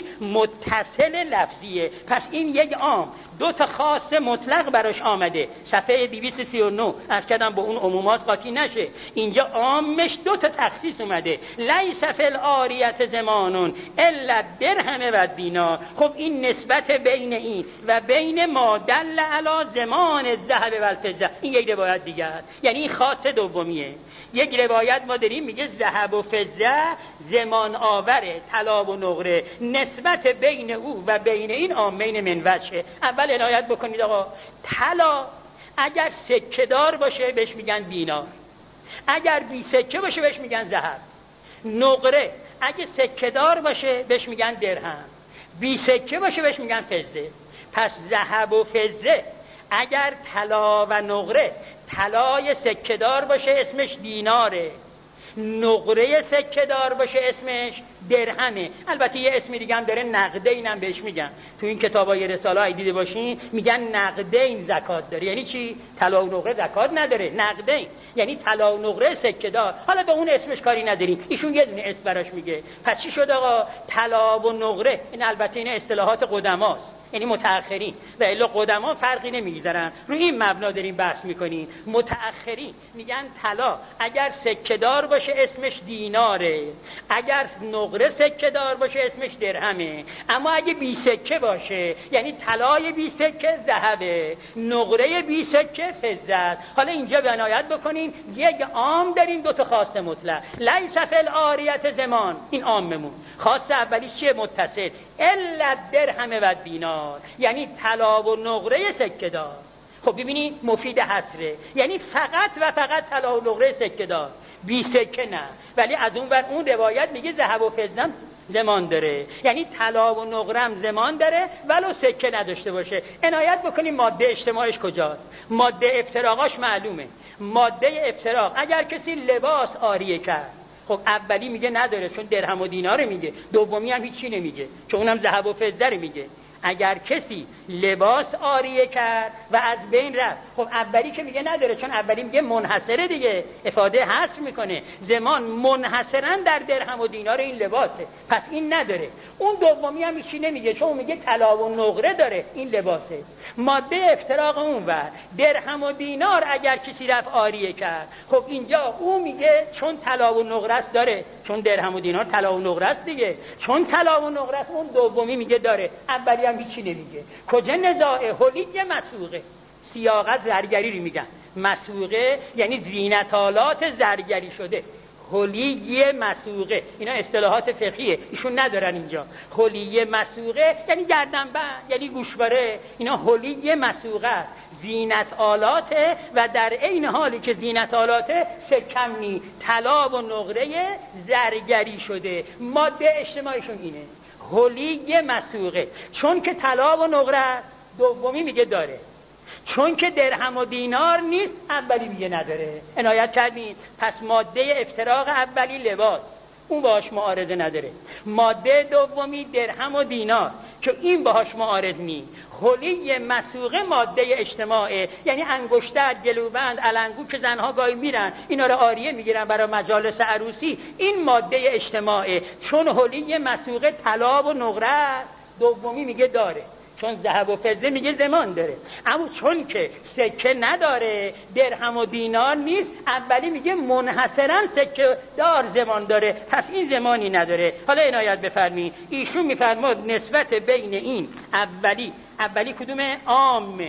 متصل لفظیه، پس این یک عام، دو تا خاص مطلق براش آمده. صفحه دویست و سی و نه از کردم با اون عمومات قاطی نشه، اینجا عامش دو تا تخصیص اومده، لیس فی العاریة زمان الا الدرهم و الدینار. خب این نسبت بین این و بین ما دل علی زمان الذهب و الفضه، این یک روایت دیگه است، یعنی این خاص دومیه. یک روایت ما داریم میگه ذهب و فضه زمان آوره، طلا و نقره، نسبت بین او و بین این عامین من وجه. اول عنایت بکنید آقا، طلا اگر سکه دار باشه بهش میگن دینار، اگر بی سکه باشه بهش میگن ذهب. نقره اگه سکه دار باشه بهش میگن درهم، بی سکه باشه بهش میگن فضه. پس ذهب و فضه اگر طلا و نقره، طلای سکه دار باشه اسمش دیناره، نقره سکه دار باشه اسمش درهمه. البته یه اسمی دیگه هم داره، نقدین هم بهش میگن. تو این کتابای رساله های دیده باشین میگن نقدین زکات داره. یعنی چی؟ طلا و نقره زکات نداره، نقدین یعنی طلا و نقره سکه دار. حالا به اون اسمش کاری نداریم، ایشون یه دونه اسم براش میگه. پس چی شد آقا؟ طلا و نقره، این البته این اصطلاحات قدماست، یعنی متأخرین، و الا قدما فرقی نمیذارن. روی این مبنا داریم بحث میکنیم. متأخرین میگن طلا اگر سکه دار باشه اسمش دیناره، اگر نقره سکه دار باشه اسمش درهمه، اما اگه بی سکه باشه یعنی طلای بی سکه ذهبه، نقره بی سکه فضه. حالا اینجا عنایت بکنیم، یک عام داریم، دو تا خاص مطلق. لیس فی العاریة زمان، این عاممون. خاص اولیش چیه؟ متصل، الا الدرهم و الدینار، یعنی طلا و نقره سکه دار. خب ببینید مفید حصره، یعنی فقط و فقط طلا و نقره سکه دار، بی سکه نه. ولی از اون ور اون روایت میگه ذهب و فضه زمان داره، یعنی طلا و نقرم زمان داره ولو سکه نداشته باشه. عنایت بکنیم ماده اجتماعش کجاست. ماده افتراقاش معلومه. ماده افتراق اگر کسی لباس عاریه کرد، خب اولی میگه نداره چون درهم و دینار میگه، دومی هم هیچی نمیگه چون اونم ذهب و فضه میگه. اگر کسی لباس عاریه کرد و از بین رفت، خب اولی که میگه نداره چون اولی میگه منحصره دیگه، افاده حصر میکنه، زمان منحصرا در درهم و دینار این لباسه، پس این نداره. اون دومی هم هیچی نمیگه چون میگه طلا و نقره داره این لباسه. ماده افتراق اون و درهم و دینار اگر کسی رفت عاریه کرد، خب اینجا اون میگه چون طلا و نقره است داره، چون درهم و دینار طلا و نقره است دیگه، چون طلا و نقره است اون دومی میگه داره، اولی هم هیچی نمیگه. کجا نزاعه؟ حلی مسوقه، سیاقت زرگری رو میگن. مسوقه یعنی زینتالات زرگری شده، حلیه مسوقه، اینا اصطلاحات فقهیه ایشون ندارن اینجا. حلیه مسوقه یعنی گردنبند، یعنی گوشواره، اینا حلیه مسوقه است، زینت آلاته و در عین حالی که زینت آلاته شکم نی طلا و نقره زرگری شده. ماده اجتماعیشون اینه حلی مسوقه. چون که طلا و نقره دومی میگه داره، چون که درهم و دینار نیست اولی میگه نداره. عنایت کردین؟ پس ماده افتراق اولی لباس، اون باهاش معارضه نداره. ماده دومی درهم و دینار که این باهاش معارض نی. حلی مسوقه ماده اجتماعه، یعنی انگشتر، گلوبند، علنگو که زنها گاهی میرن اینا رو عاریه میگیرن برای مجالس عروسی، این ماده اجتماعه. چون حلی مسوقه طلا و نقره دومی میگه داره، چون ذهب و فضه میگه زمان داره. اما چون که سکه نداره، درهم و دینار نیست، اولی میگه منحصرا سکه دار زمان داره، پس این زمانی نداره. حالا عنایت بفرمایید، ایشون میفرماد نسبت بین این اولی اولی کدومه؟ عام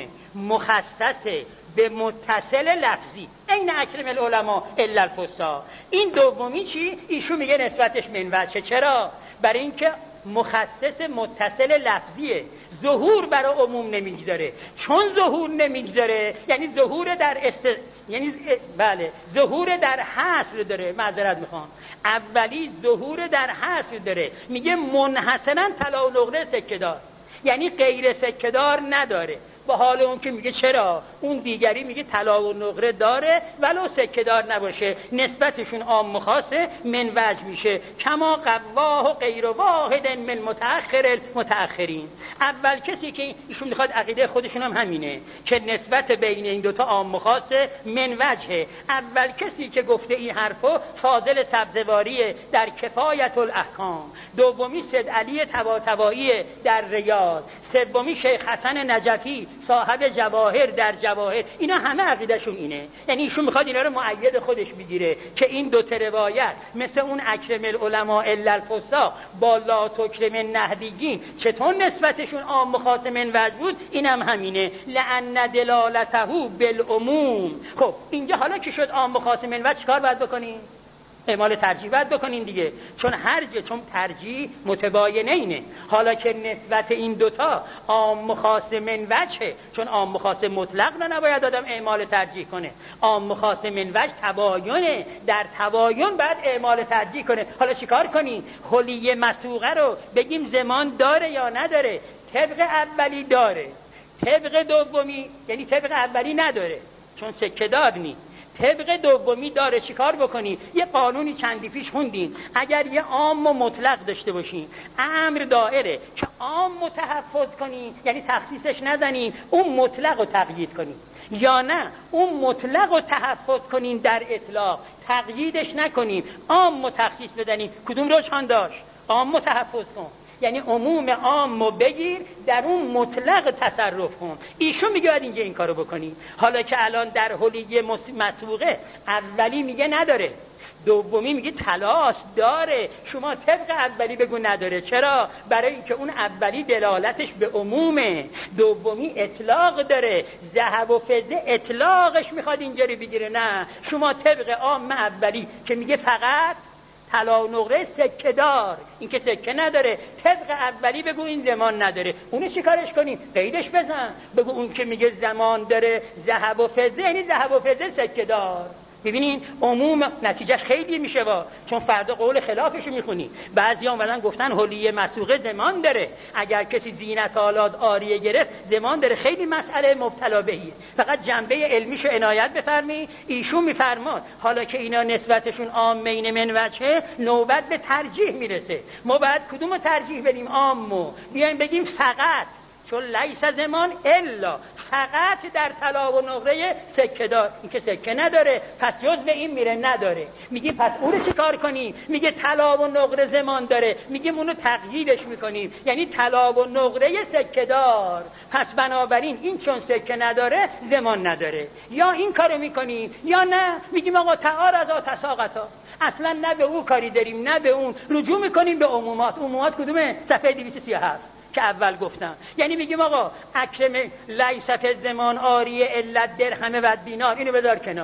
مخصصه به متصل لفظی، این اکرم العلماء الا الفصاح. این دومی چی؟ ایشون میگه نسبتش منوچه. چرا؟ برای اینکه مخصص متصل لفظیه، ظهور برای عموم نمیگذاره. چون ظهور نمیگذاره یعنی ظهور در است... یعنی بله ظهور در حصر داره. معذرت میخوام، اولی ظهور در حصر داره، میگه منحصرا طلا و نقره سکه دار، یعنی غیر سکه دار نداره. با حال اون که میگه چرا؟ اون دیگری میگه طلا و نقره داره ولو سکه دار نباشه، نسبتشون عام خاصه من وجه میشه. کما قواه و غیر واحد من متأخر المتأخرین. اول کسی که ایشون میخواد عقیده خودشون هم همینه که نسبت بین این دوتا عام خاصه من وجهه. اول کسی که گفته این حرفو فاضل سبزواریه در کفایت الاحکام، دومی سید علی طباطبایی در ریاض، سومی شیخ حسن نجفی صاحب جواهر در جواهر. اینا همه عقیدهشون اینه، یعنی ایشون میخواد اینا رو مؤید خودش بگیره که این دو تا روایت مثل اون اکرم العلماء الا الفصاح با لا تکرم النهدیین چطور نسبتشون عام خاص من وجه بود، اینم هم همینه. لأن دلالته بالعموم. خب اینجا حالا که شد عام خاص من وجه، چیکار باید بکنیم؟ اعمال ترجیح باید بکنین دیگه، چون هر جه چون ترجیح متباینه اینه. حالا که نسبت این دوتا عام خاص من وجهه، چون عام خاص مطلق نه نباید آدم اعمال ترجیح کنه، عام خاص من وجه تباینه، در تباین باید اعمال ترجیح کنه. حالا چیکار کنین؟ حلی مسوقه رو بگیم زمان داره یا نداره؟ طبق اولی داره، طبق دومی یعنی طبق اولی نداره چون سکه دار نیست، طبق دومی داره. چیکار بکنی؟ یه قانونی چندی پیش خوندین، اگر یه عام و مطلق داشته باشین، امر دائره که عام متحفظ کنین یعنی تخصیصش نزنین، اون مطلق رو تقیید کنین، یا نه اون مطلق رو تحفظ کنین در اطلاق تقییدش نکنین، عام متخصیص بدنین. کدوم روشان داشت؟ عام متحفظ کن، یعنی عموم عامو بگیر در اون مطلق تصرف کن. ایشون میگه باید اینجا این کارو بکنی. حالا که الان در حلیه مسبوقه اولی میگه نداره، دومی میگه طلاس داره، شما طبق اولی بگو نداره. چرا؟ برای اینکه اون اولی دلالتش به عمومه، دومی اطلاق داره. ذهب و فضه اطلاقش میخواد اینجوری بگیره، نه شما طبق عام اولی که میگه فقط طلا و نقره سکه دار، این که سکه نداره، طبق اولی بگو این زمان نداره. اونو چی کارش کنیم؟ قیدش بزن، بگو اون که میگه زمان داره ذهب و فضه یعنی ذهب و فضه سکه دار. ببینین عموم نتیجهش خیلی میشه وا، چون فردا قول خلافشو میخونی. بعضی اومدن گفتن حلیه مسوقه زمان داره، اگر کسی زینت آلات عاریه گرفت زمان داره. خیلی مسئله مبتلا بهیه، فقط جنبه علمیشو عنایت بفرمی. ایشون میفرماد حالا که اینا نسبتشون عامین من وجهه، نوبت به ترجیح میرسه. ما باید کدومو ترجیح بدیم؟ عامو بیایم بگیم فقط، چون لیس زمان الا، فقط در طلا و نقره سکه دار، این که سکه نداره پس جز به این میره نداره. میگی پس اون رو چی کار کنیم؟ میگه طلا و نقره زمان داره، میگیم اونو تقییدش میکنیم یعنی طلا و نقره سکه دار، پس بنابراین این چون سکه نداره زمان نداره. یا این کارو میکنیم یا نه میگیم آقا تعارضا تساقطا، اصلا نه به او کاری داریم نه به اون، رجوع میکنیم به عمومات. عمومات کدومه؟ صفحه دویست و سی و هفت که اول گفتم. یعنی میگیم آقا اکرم لیست زمان آریه علت درهم و دینار، اینو بذار کنار.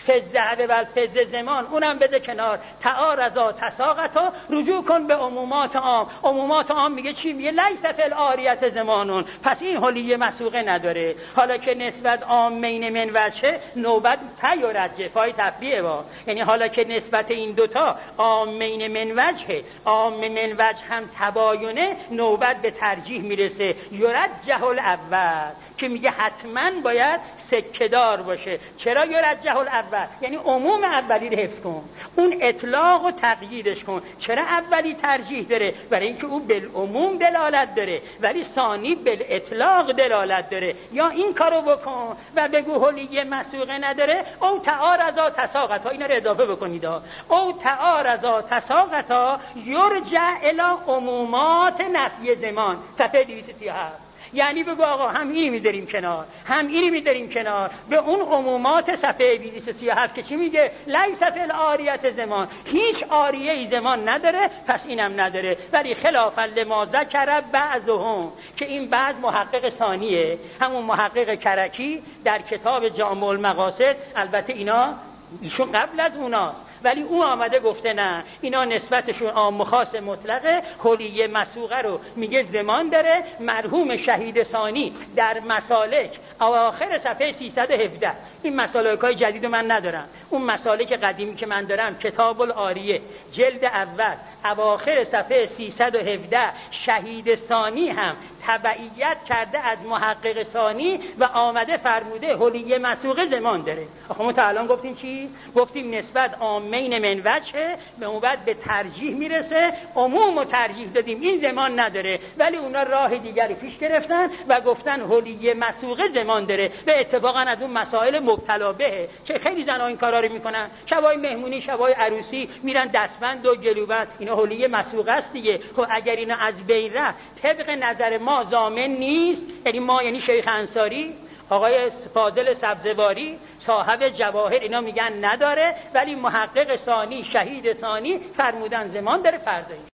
فزه و الفزه زمان اونم بده کنار. تعارضا تساقطا، رجوع کن به عمومات عام. عمومات عام میگه چی؟ میگه لیس فی العاریت زمانون، پس این حلیه مسوقه نداره. حالا که نسبت عامین من وجه نوبت تیرجه فای تفریعه با، یعنی حالا که نسبت این دوتا عامین من وجه، عام من وجه هم تباینه، نوبت به ترجیح میرسه. یرجح الاول که میگه حتما باید سکه‌دار باشه. چرا یرجح الاول؟ یعنی عموم اولی رو حفظ کن، اون اطلاق و تقییدش کن. چرا اولی ترجیح داره؟ برای اینکه او بالعموم دلالت داره، ولی ثانی بالاطلاق دلالت داره. یا این کارو بکن و بگو حلیه مسوقه نداره، او تعارضا تساقطا، اینا رو اضافه بکنید. او تعارضا تساقطا یرجع الی عمومات نفی زمان، صفحه دویست و سی و هفت. یعنی بگو آقا هم اینی میذاریم کنار، هم اینی میذاریم کنار، به اون عمومات صفحه دویست و سی و هفت که چی میگه؟ لیس فی العاریت زمان، هیچ عاریه زمان نداره، پس اینم نداره. ولی خلافا لما ذکر بعضهم، که این بعض محقق ثانیه، همون محقق کرکی در کتاب جامع المقاصد. البته اینا ایشون قبل از اوناست، ولی او آمده گفته نه، اینا نسبتشون عام و خاص مطلقه. حلیه مسوقه رو میگه زمان داره. مرحوم شهید ثانی در مسالک اواخر صفحه سیصد و هفده، این مسالک‌های جدید من ندارم، اون مسالک قدیمی که من دارم کتاب العاریه جلد اول اواخر صفحه سیصد و هفده، شهید ثانی هم تبعیت کرده از محقق ثانی و آمده فرموده حلیه مسوقه زمان داره. آخه ما تا الان گفتیم چی؟ گفتیم نسبت عامین من وجه به اون بعد به ترجیح میرسه، عموم و ترجیح دادیم، این زمان نداره. ولی اونا راه دیگری پیش گرفتن و گفتن حلیه مسوقه زمان داره. به اتفاقا از اون مسائل مبتلا بهه که خیلی زنها این کارا رو میکنن، شبای مهمونی، شبای عروسی میرن دستبند و جلوبند، اینا حلیه مسوقه است دیگه. خب اگر اینا از بین رفت، طبق نظر ما ضامن نیست، یعنی ما، یعنی شیخ انصاری، آقای فاضل سبزواری، صاحب جواهر، اینا میگن نداره، ولی محقق ثانی، شهید ثانی فرمودن زمان داره. فرض